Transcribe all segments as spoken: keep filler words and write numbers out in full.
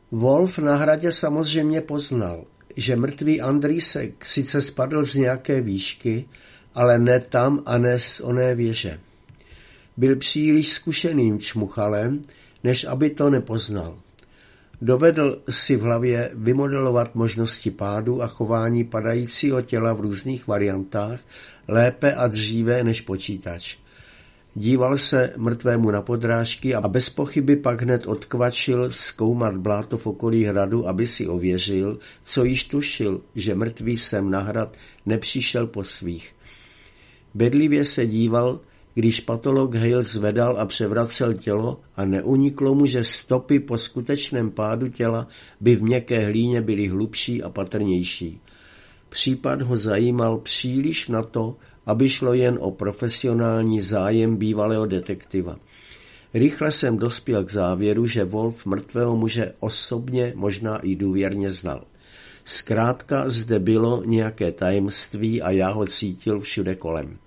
Wolf na hradě samozřejmě poznal, že mrtvý Andrýsek sice spadl z nějaké výšky, ale ne tam a ne z oné věže. Byl příliš zkušeným čmuchalem, než aby to nepoznal. Dovedl si v hlavě vymodelovat možnosti pádu a chování padajícího těla v různých variantách lépe a dříve než počítač. Díval se mrtvému na podrážky a bez pochyby pak hned odkvačil zkoumat bláto v okolí hradu, aby si ověřil, co již tušil, že mrtvý sem na hrad nepřišel po svých. Bedlivě se díval, když patolog Hale zvedal a převracel tělo a neuniklo mu, že stopy po skutečném pádu těla by v měkké hlíně byly hlubší a patrnější. Případ ho zajímal příliš na to, aby šlo jen o profesionální zájem bývalého detektiva. Rychle jsem dospěl k závěru, že Wolf mrtvého muže osobně, možná i důvěrně znal. Zkrátka zde bylo nějaké tajemství a já ho cítil všude kolem.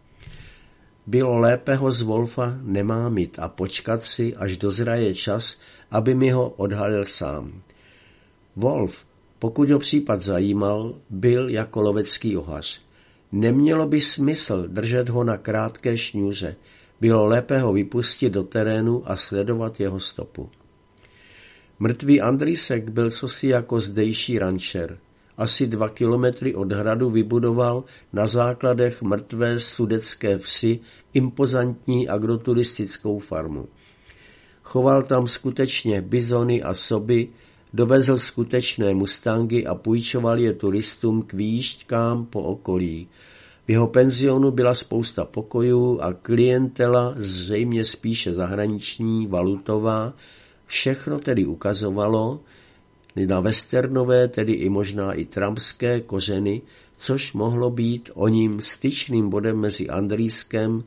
Bylo lépe ho z Wolfa nemámit a počkat si, až dozraje čas, aby mi ho odhalil sám. Wolf, pokud ho případ zajímal, byl jako lovecký ohař. Nemělo by smysl držet ho na krátké šňůře. Bylo lépe ho vypustit do terénu a sledovat jeho stopu. Mrtvý Andrýsek byl cosi jako zdejší rančer. Asi dva kilometry od hradu vybudoval na základech mrtvé sudecké vsi impozantní agroturistickou farmu. Choval tam skutečně bizony a soby, dovezl skutečné mustangy a půjčoval je turistům k výjížďkám po okolí. V jeho penzionu byla spousta pokojů a klientela, zřejmě spíše zahraniční, valutová, všechno tedy ukazovalo na westernové, tedy i možná i trumpské kořeny, což mohlo být oním styčným bodem mezi Andrýskem,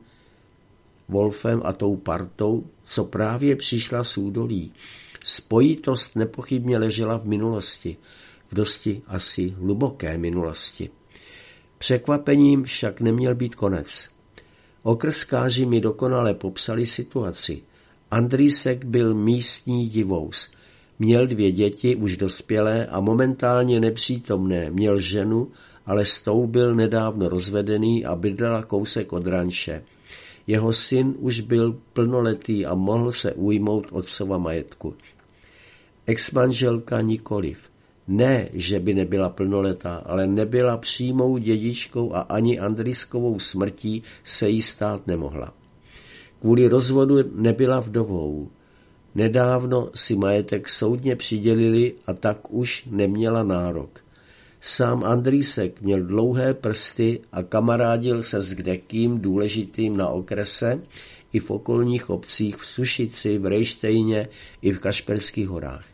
Wolfem a tou partou, co právě přišla z údolí. Spojitost nepochybně ležela v minulosti, v dosti asi hluboké minulosti. Překvapením však neměl být konec. Okrskáři mi dokonale popsali situaci. Andrýsek byl místní divous. Měl dvě děti, už dospělé a momentálně nepřítomné. Měl ženu, ale s tou byl nedávno rozvedený a bydlela kousek od ranče. Jeho syn už byl plnoletý a mohl se ujmout otcova majetku. Exmanželka nikoliv. Ne, že by nebyla plnoletá, ale nebyla přímou dědičkou a ani Andrýskovou smrtí se jí stát nemohla. Kvůli rozvodu nebyla vdovou. Nedávno si majetek soudně přidělili a tak už neměla nárok. Sám Andrýsek měl dlouhé prsty a kamarádil se s kdekým důležitým na okrese i v okolních obcích v Sušici, v Rejštejně i v Kašperských horách.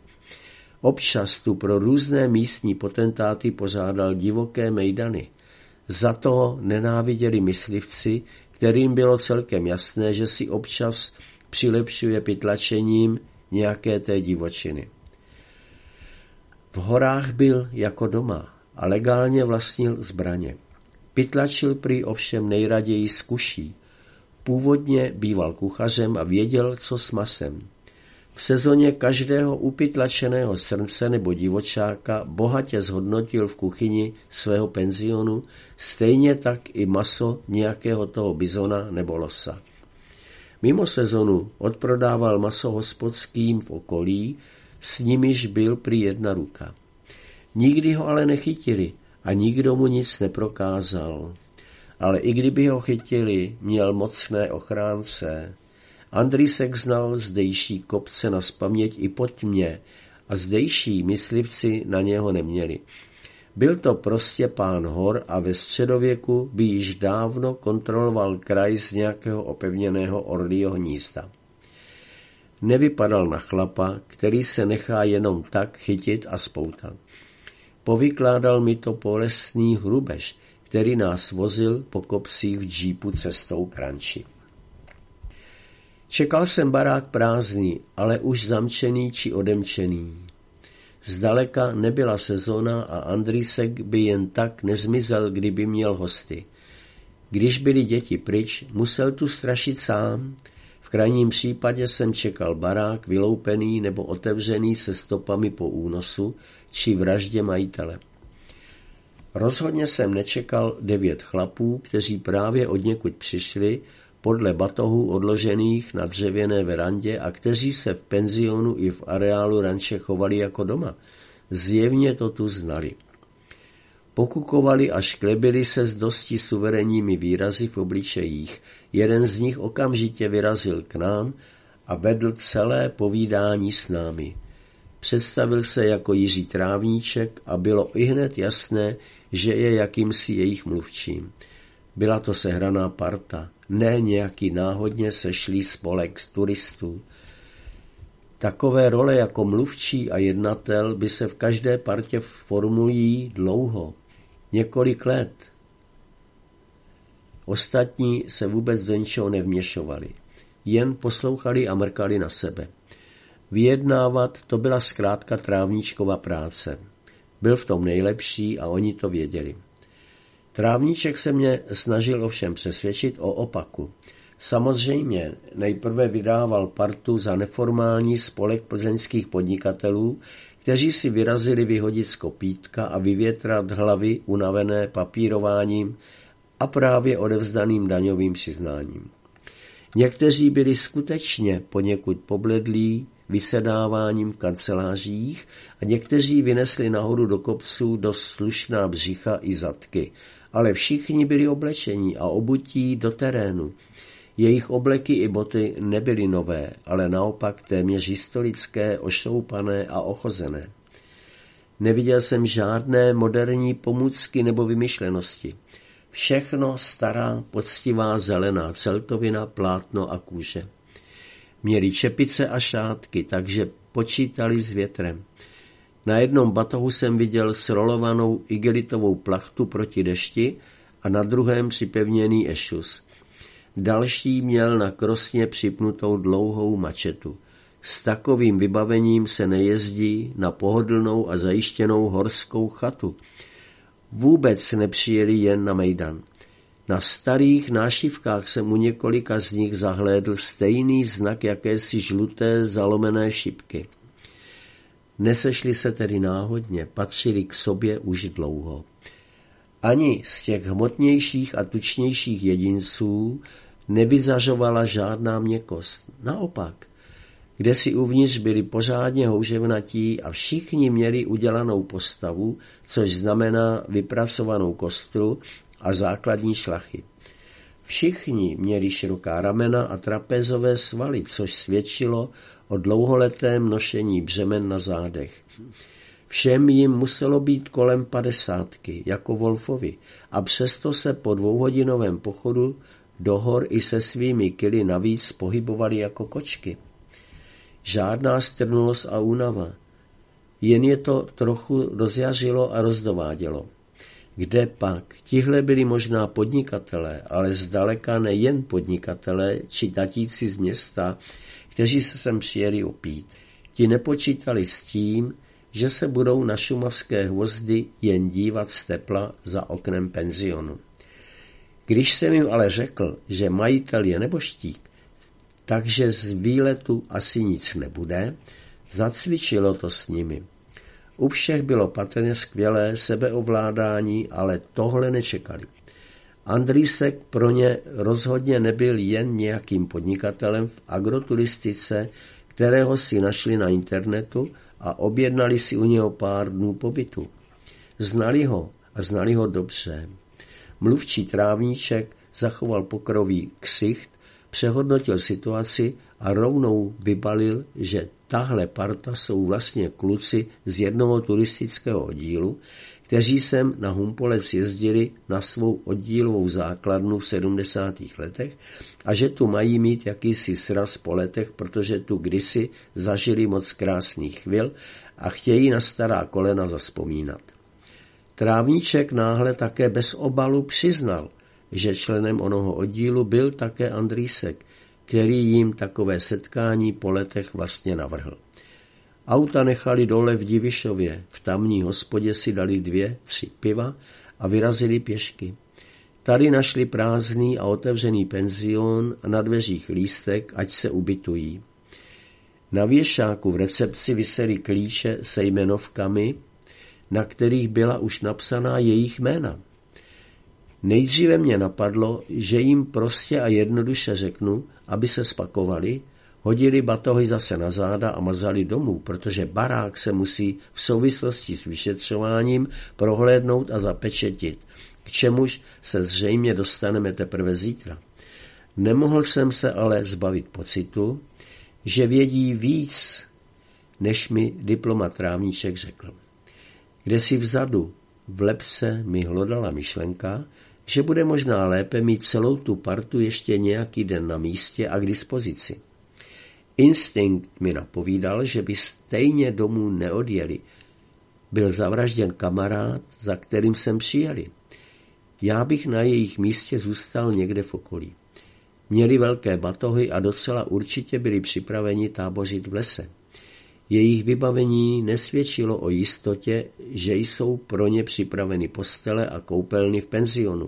Občas tu pro různé místní potentáty pořádal divoké mejdany. Za to nenáviděli myslivci, kterým bylo celkem jasné, že si občas přilepšuje pytlačením nějaké té divočiny. V horách byl jako doma a legálně vlastnil zbraně. Pytlačil prý ovšem nejraději z kuší. Původně býval kuchařem a věděl, co s masem. V sezóně každého upytlačeného srnce nebo divočáka bohatě zhodnotil v kuchyni svého penzionu, stejně tak i maso nějakého toho bizona nebo losa. Mimo sezonu odprodával maso hospodským v okolí, s nimiž byl prý jedna ruka. Nikdy ho ale nechytili a nikdo mu nic neprokázal. Ale i kdyby ho chytili, měl mocné ochránce. Andrýsek znal zdejší kopce nazpaměť i po tmě a zdejší myslivci na něho neměli. Byl to prostě pán hor a ve středověku by již dávno kontroloval kraj z nějakého opevněného orlího hnízda. Nevypadal na chlapa, který se nechá jenom tak chytit a spoutat. Povykládal mi to bolestný hrubež, který nás vozil po kopcích v džípu cestou k ranči. Čekal jsem barák prázdný, ale už zamčený či odemčený. Zdaleka nebyla sezóna a Andrýsek by jen tak nezmizel, kdyby měl hosty. Když byly děti pryč, musel tu strašit sám. V krajním případě jsem čekal barák vyloupený nebo otevřený se stopami po únosu či vraždě majitele. Rozhodně jsem nečekal devět chlapů, kteří právě odněkud přišli, podle batohů odložených na dřevěné verandě a kteří se v penzionu i v areálu ranče chovali jako doma. Zjevně to tu znali. Pokukovali a šklebili se s dosti suverénními výrazy v obličejích. Jeden z nich okamžitě vyrazil k nám a vedl celé povídání s námi. Představil se jako Jiří Trávníček a bylo ihned jasné, že je jakýmsi jejich mluvčím. Byla to sehraná parta, ne nějaký náhodně sešlý spolek z turistů. Takové role jako mluvčí a jednatel by se v každé partě formulují dlouho, několik let. Ostatní se vůbec do ničeho nevměšovali, jen poslouchali a mrkali na sebe. Vyjednávat to byla zkrátka Trávníčkova práce. Byl v tom nejlepší a oni to věděli. Trávníček se mě snažil ovšem přesvědčit o opaku. Samozřejmě nejprve vydával partu za neformální spolek plzeňských podnikatelů, kteří si vyrazili vyhodit z kopítka a vyvětrat hlavy unavené papírováním a právě odevzdaným daňovým přiznáním. Někteří byli skutečně poněkud pobledlí vysedáváním v kancelářích a někteří vynesli nahoru do kopců dost slušná břicha i zadky, ale všichni byli oblečení a obutí do terénu. Jejich obleky i boty nebyly nové, ale naopak téměř historické, ošoupané a ochozené. Neviděl jsem žádné moderní pomůcky nebo vymyšlenosti. Všechno stará, poctivá zelená celtovina, plátno a kůže. Měli čepice a šátky, takže počítali s větrem. Na jednom batohu jsem viděl srolovanou igelitovou plachtu proti dešti a na druhém připevněný ešus. Další měl na krosně připnutou dlouhou mačetu. S takovým vybavením se nejezdí na pohodlnou a zajištěnou horskou chatu. Vůbec nepřijeli jen na mejdan. Na starých nášivkách jsem u několika z nich zahlédl stejný znak jakési žluté zalomené šipky. Nesešli se tedy náhodně, patřili k sobě už dlouho. Ani z těch hmotnějších a tučnějších jedinců nevyzařovala žádná měkkost. Naopak, kde si uvnitř byli pořádně houževnatí a všichni měli udělanou postavu, což znamená vypracovanou kostru a základní šlachy. Všichni měli široká ramena a trapézové svaly, což svědčilo o dlouholetém nošení břemen na zádech. Všem jim muselo být kolem padesátky, jako Wolfovi, a přesto se po dvouhodinovém pochodu do hor i se svými kily navíc pohybovali jako kočky. Žádná strnulost a únava, jen je to trochu rozjařilo a rozdovádělo. Kde pak? Tihle byli možná podnikatelé, ale zdaleka nejen podnikatelé či tatíci z města, kteří se sem přijeli opít. Ti nepočítali s tím, že se budou na šumavské hvozdy jen dívat z tepla za oknem penzionu. Když jsem jim ale řekl, že majitel je neboštík, takže z výletu asi nic nebude, zacvičilo to s nimi. U všech bylo patrně skvělé sebeovládání, ale tohle nečekali. Andrýsek pro ně rozhodně nebyl jen nějakým podnikatelem v agroturistice, kterého si našli na internetu a objednali si u něho pár dnů pobytu. Znali ho a znali ho dobře. Mluvčí Trávníček zachoval pokrový ksicht, přehodnotil situaci a rovnou vybalil, že tahle parta jsou vlastně kluci z jednoho turistického oddílu, kteří sem na Humpolec jezdili na svou oddílovou základnu v sedmdesátých letech a že tu mají mít jakýsi sraz po letech, protože tu kdysi zažili moc krásných chvil a chtějí na stará kolena zazpomínat. Trávníček náhle také bez obalu přiznal, že členem onoho oddílu byl také Andrýsek, který jim takové setkání po letech vlastně navrhl. Auta nechali dole v Divišově, v tamní hospodě si dali dvě, tři piva a vyrazili pěšky. Tady našli prázdný a otevřený penzion a na dveřích lístek, ať se ubytují. Na věšáku v recepci visely klíče se jmenovkami, na kterých byla už napsaná jejich jména. Nejdříve mě napadlo, že jim prostě a jednoduše řeknu, aby se spakovali, hodili batohy zase na záda a mazali domů, protože barák se musí v souvislosti s vyšetřováním prohlédnout a zapečetit, k čemuž se zřejmě dostaneme teprve zítra. Nemohl jsem se ale zbavit pocitu, že vědí víc, než mi diplomat Trávníček řekl. Kdesi vzadu v lebce mi hlodala myšlenka, že bude možná lépe mít celou tu partu ještě nějaký den na místě a k dispozici. Instinkt mi napovídal, že by stejně domů neodjeli. Byl zavražděn kamarád, za kterým jsem přijeli. Já bych na jejich místě zůstal někde v okolí. Měli velké batohy a docela určitě byli připraveni tábořit v lese. Jejich vybavení nesvědčilo o jistotě, že jsou pro ně připraveny postele a koupelny v penzionu.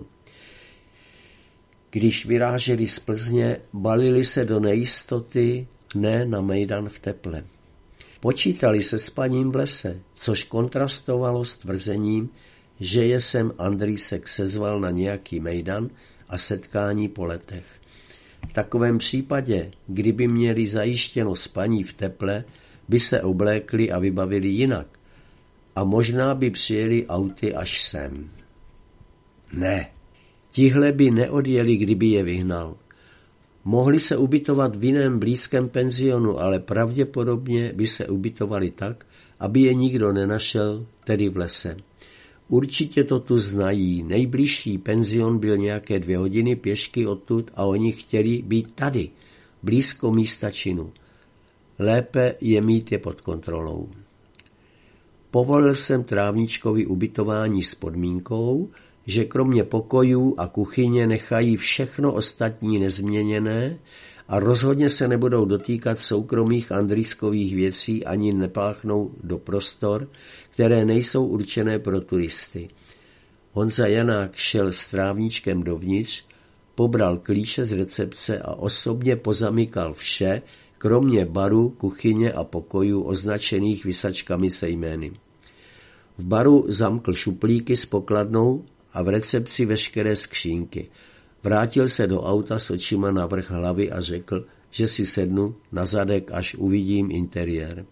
Když vyráželi z Plzně, balili se do nejistoty, ne na mejdan v teple. Počítali se spaním v lese, což kontrastovalo s tvrzením, že je sem Andrýsek sezval na nějaký mejdan a setkání po letech. V takovém případě, kdyby měli zajištěno spaní v teple, by se oblékli a vybavili jinak. A možná by přijeli auty až sem. Ne, tihle by neodjeli, kdyby je vyhnal. Mohli se ubytovat v jiném blízkém penzionu, ale pravděpodobně by se ubytovali tak, aby je nikdo nenašel, tedy v lese. Určitě to tu znají. Nejbližší penzion byl nějaké dvě hodiny pěšky odtud a oni chtěli být tady, blízko místa činu. Lépe je mít je pod kontrolou. Povolil jsem Trávníčkovi ubytování s podmínkou, že kromě pokojů a kuchyně nechají všechno ostatní nezměněné a rozhodně se nebudou dotýkat soukromých Andrýskových věcí ani nepáchnou do prostor, které nejsou určené pro turisty. Honza Janák šel s Trávníčkem dovnitř, pobral klíče z recepce a osobně pozamykal vše, kromě baru, kuchyně a pokojů označených visačkami se jmény. V baru zamkl šuplíky s pokladnou a v recepci veškeré skřínky. Vrátil se do auta s očima na vrch hlavy a řekl, že si sednu na zadek, až uvidím interiér.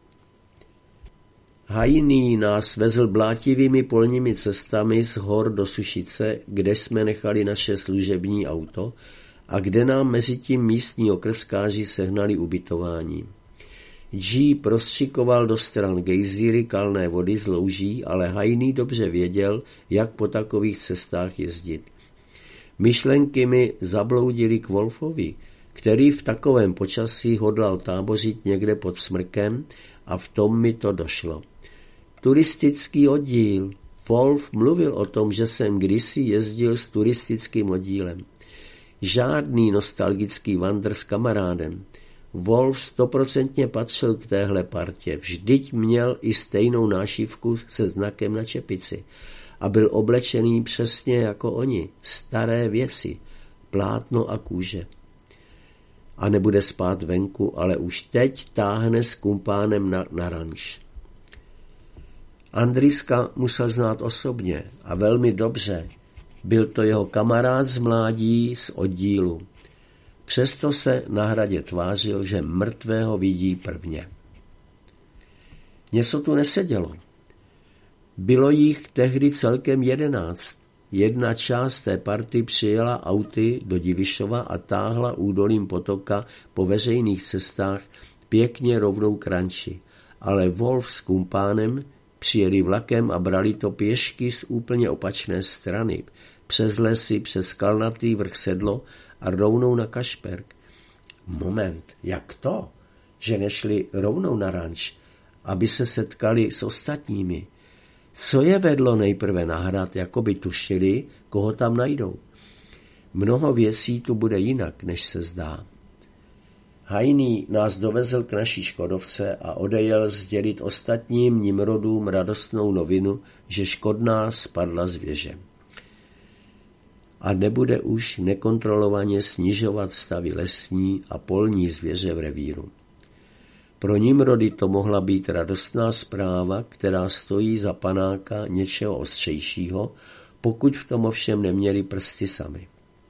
Hajný nás vezl blátivými polními cestami z hor do Sušice, kde jsme nechali naše služební auto a kde nám mezitím místní okrskáři sehnali ubytování. G prostřikoval do stran gejzíry kalné vody z louží, ale Hajný dobře věděl, jak po takových cestách jezdit. Myšlenky mi zabloudily k Wolfovi, který v takovém počasí hodlal tábořit někde pod Smrkem, a v tom mi to došlo. Turistický oddíl. Wolf mluvil o tom, že jsem kdysi jezdil s turistickým oddílem. Žádný nostalgický vandr s kamarádem. Wolf stoprocentně patřil k téhle partě. Vždyť měl i stejnou nášivku se znakem na čepici a byl oblečený přesně jako oni. Staré věci, plátno a kůže. A nebude spát venku, ale už teď táhne s kumpánem na, na ranč. Andrýska musel znát osobně a velmi dobře. Byl to jeho kamarád z mládí z oddílu. Přesto se na hradě tvářil, že mrtvého vidí prvně. Něco tu nesedělo. Bylo jich tehdy celkem jedenáct. Jedna část té party přijela auty do Divišova a táhla údolím potoka po veřejných cestách pěkně rovnou k ranči. Ale Wolf s kumpánem přijeli vlakem a brali to pěšky z úplně opačné strany, přes lesy, přes skalnatý vrch Sedlo a rovnou na Kašperk. Moment, jak to, že nešli rovnou na ranč, aby se setkali s ostatními? Co je vedlo nejprve na hrad, jako by tušili, koho tam najdou? Mnoho věcí tu bude jinak, než se zdá. Hajný nás dovezl k naší Škodovce a odejel sdělit ostatním Nimrodům radostnou novinu, že Škodná spadla z věže. a nebude už nekontrolovaně snižovat stavy lesní a polní zvěře v revíru. Pro Nimrody to mohla být radostná zpráva, která stojí za panáka něčeho ostřejšího, pokud v tom ovšem neměli prsty sami.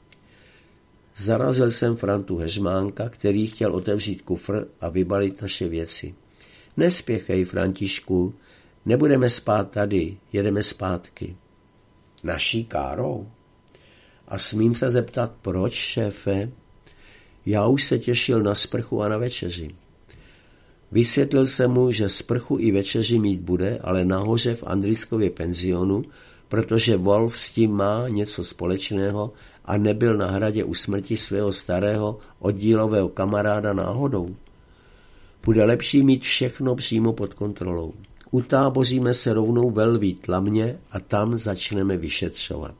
Zarazil jsem Frantu Heřmánka, který chtěl otevřít kufr a vybalit naše věci. Nespěchej, Františku, nebudeme spát tady, jedeme zpátky. Naší károu? A smím se zeptat, proč, šéfe? Já už se těšil na sprchu a na večeři. Vysvětlil jsem mu, že sprchu i večeři mít bude, ale nahoře v Andrýskově penzionu, protože Wolf s tím má něco společného a nebyl na hradě u smrti svého starého oddílového kamaráda náhodou. Bude lepší mít všechno přímo pod kontrolou. Utáboříme se rovnou ve Lví tlamě a tam začneme vyšetřovat.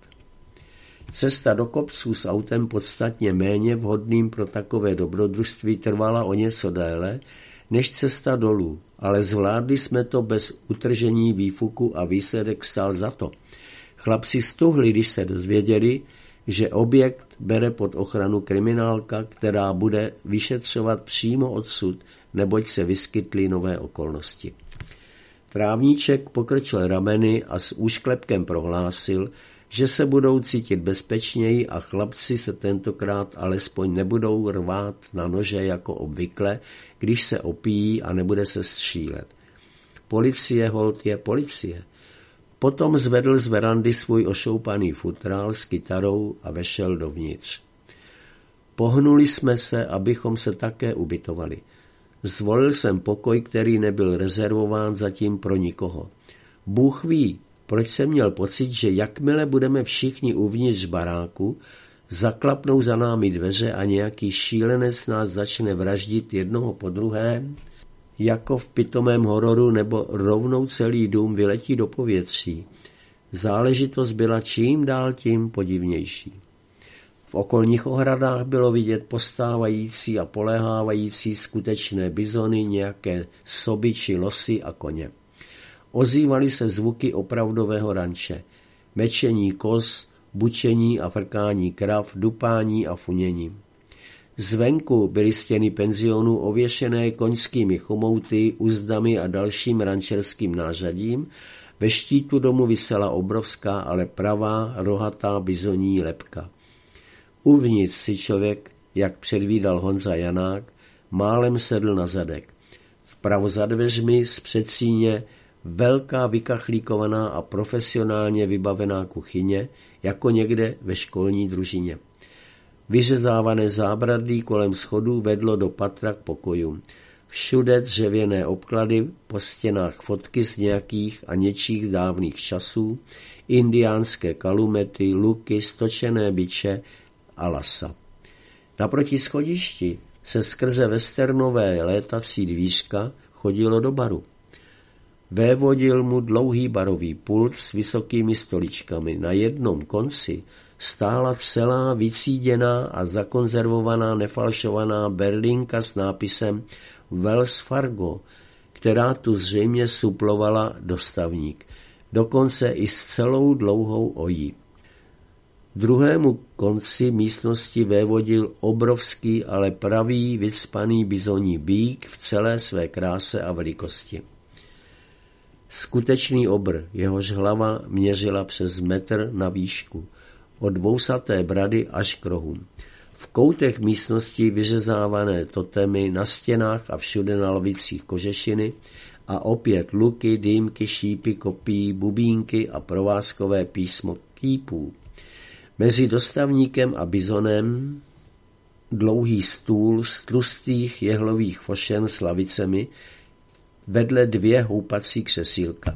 Cesta do kopců s autem podstatně méně vhodným pro takové dobrodružství trvala o něco déle, než cesta dolů, ale zvládli jsme to bez utržení výfuku a výsledek stál za to. Chlapci stuhli, když se dozvěděli, že objekt bere pod ochranu kriminálka, která bude vyšetřovat přímo odsud, neboť se vyskytly nové okolnosti. Trávníček pokrčil rameny a s úšklepkem prohlásil, že se budou cítit bezpečněji a chlapci se tentokrát alespoň nebudou rvát na nože jako obvykle, když se opíjí a nebude se střílet. Policie holt je policie. Potom zvedl z verandy svůj ošoupaný futrál s kytarou a vešel dovnitř. Pohnuli jsme se, abychom se také ubytovali. Zvolil jsem pokoj, který nebyl rezervován zatím pro nikoho. Bůh ví, proč jsem měl pocit, že jakmile budeme všichni uvnitř baráku, zaklapnou za námi dveře a nějaký šílenec nás začne vraždit jednoho po druhém, jako v pitomém hororu, nebo rovnou celý dům vyletí do povětří. Záležitost byla čím dál tím podivnější. V okolních ohradách bylo vidět postávající a poléhávající skutečné bizony, nějaké soby či losy a koně. Ozývaly se zvuky opravdového ranče, mečení koz, bučení a frkání krav, dupání a funění. Zvenku byly stěny penzionu ověšené koňskými chomouty, uzdami a dalším rančerským nářadím. Ve štítu domu visela obrovská, ale pravá, rohatá bizoní lebka. Uvnitř si člověk, jak předvídal Honza Janák, málem sedl na zadek. Vpravo za dveřmi z předsíně velká vykachlíkovaná a profesionálně vybavená kuchyně, jako někde ve školní družině. Vyřezávané zábradlí kolem schodů vedlo do patra k pokojům. Všude dřevěné obklady, po stěnách fotky z nějakých a něčích dávných časů, indiánské kalumety, luky, stočené biče a lasa. Naproti schodišti se skrze westernové létací dvířka chodilo do baru. Vévodil mu dlouhý barový pult s vysokými stoličkami. Na jednom konci stála celá vycíděná a zakonzervovaná nefalšovaná berlínka s nápisem Wells Fargo, která tu zřejmě suplovala dostavník, dokonce i s celou dlouhou ojí. Druhému konci místnosti vévodil obrovský, ale pravý, vycpaný bizoní býk v celé své kráse a velikosti. Skutečný obr, jehož hlava měřila přes metr na výšku, od dvousaté brady až k rohům. V koutech místnosti vyřezávané totemy, na stěnách a všude na lavicích kožešiny a opět luky, dýmky, šípy, kopí, bubínky a provázkové písmo kýpů. Mezi dostavníkem a bizonem dlouhý stůl z tlustých jehlových fošen s lavicemi, vedle dvě houpací křesílka.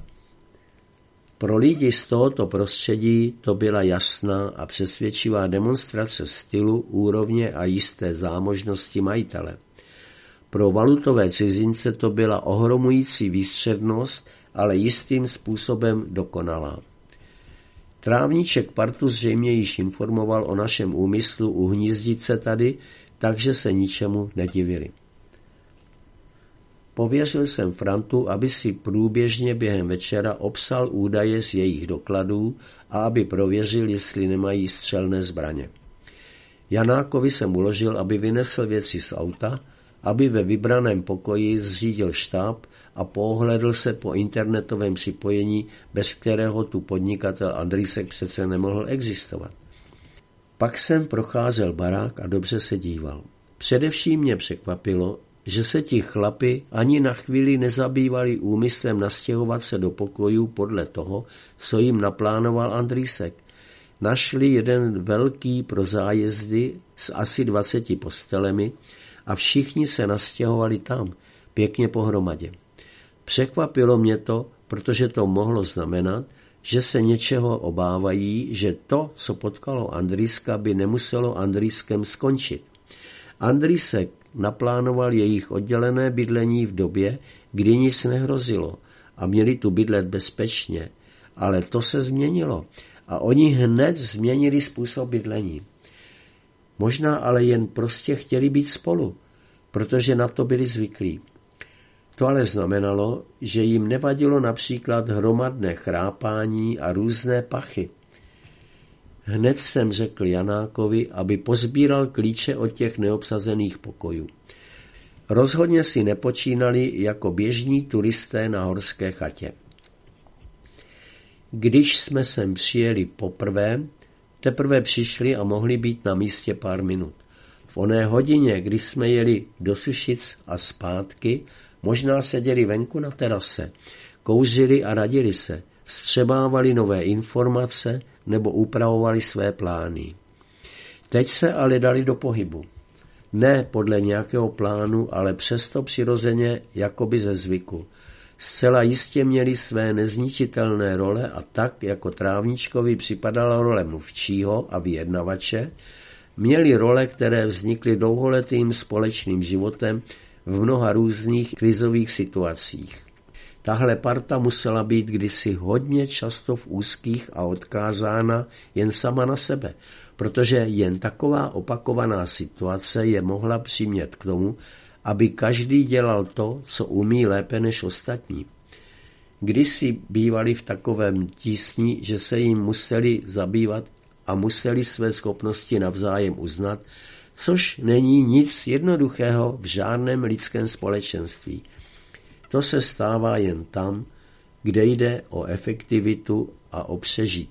Pro lidi z tohoto prostředí to byla jasná a přesvědčivá demonstrace stylu, úrovně a jisté zámožnosti majitele. Pro valutové cizince to byla ohromující výstřednost, ale jistým způsobem dokonalá. Trávníček partu zřejmě již informoval o našem úmyslu uhnízdit se tady, takže se ničemu nedivili. Pověřil jsem Frantu, aby si průběžně během večera obsal údaje z jejich dokladů a aby prověřil, jestli nemají střelné zbraně. Janákovi jsem uložil, aby vynesl věci z auta, aby ve vybraném pokoji zřídil štáb a pohlédl se po internetovém připojení, bez kterého tu podnikatel Andrýsek přece nemohl existovat. Pak jsem procházel barák a dobře se díval. Především mě překvapilo, že se ti chlapi ani na chvíli nezabývali úmyslem nastěhovat se do pokojů podle toho, co jim naplánoval Andrýsek. Našli jeden velký pro zájezdy s asi dvaceti postelemi a všichni se nastěhovali tam, pěkně pohromadě. Překvapilo mě to, protože to mohlo znamenat, že se něčeho obávají, že to, co potkalo Andrýska, by nemuselo Andrýskem skončit. Andrýsek naplánoval jejich oddělené bydlení v době, kdy nic nehrozilo a měli tu bydlet bezpečně, ale to se změnilo a oni hned změnili způsob bydlení. Možná ale jen prostě chtěli být spolu, protože na to byli zvyklí. To ale znamenalo, že jim nevadilo například hromadné chrápání a různé pachy. Hned jsem řekl Janákovi, aby pozbíral klíče od těch neobsazených pokojů. Rozhodně si nepočínali jako běžní turisté na horské chatě. Když jsme sem přijeli poprvé, teprve přišli a mohli být na místě pár minut. V oné hodině, kdy jsme jeli do Sušic a zpátky, možná seděli venku na terase, kouřili a radili se, vstřebávali nové informace nebo upravovali své plány. Teď se ale dali do pohybu. Ne podle nějakého plánu, ale přesto přirozeně jakoby ze zvyku. Zcela jistě měli své nezničitelné role a tak, jako Trávničkovi připadala role mluvčího a vyjednavače, měli role, které vznikly dlouholetým společným životem v mnoha různých krizových situacích. Tahle parta musela být kdysi hodně často v úzkých a odkázána jen sama na sebe, protože jen taková opakovaná situace je mohla přimět k tomu, aby každý dělal to, co umí lépe než ostatní. Kdysi bývali v takovém tísni, že se jim museli zabývat a museli své schopnosti navzájem uznat, což není nic jednoduchého v žádném lidském společenství. To se stává jen tam, kde jde o efektivitu a o přežití.